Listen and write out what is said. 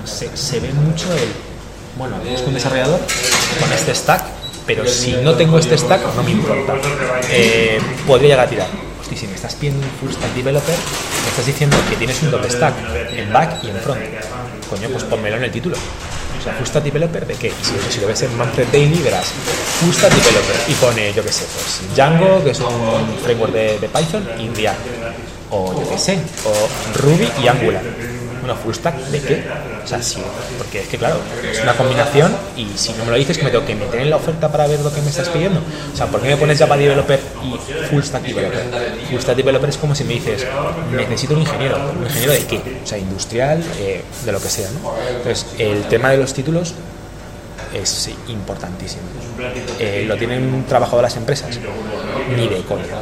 se ve mucho bueno, busco un desarrollador con este stack, pero si no tengo este stack no me importa. Podría llegar a tirar. Hostia, si me estás pidiendo un full stack developer, me estás diciendo que tienes un doble stack en back y en front. Coño, pues pónmelo en el título. O sea, full stack developer ¿de qué? Y si lo ves en Manfred Daily verás full stack developer y pone, yo qué sé, pues Django, que es un framework de Python, y React, o yo qué sé, o Ruby y Angular. Bueno, full stack ¿de qué? O sea, sí, porque es que claro, es una combinación y si no me lo dices que me tengo que meter en la oferta para ver lo que me estás pidiendo. O sea, ¿por qué me pones Java developer y full stack developer? Full stack developer es como si me dices, necesito un ingeniero de qué? O sea, industrial, de lo que sea, ¿no? Entonces, el tema de los títulos es importantísimo. ¿Lo tienen trabajado las empresas? Ni de coña.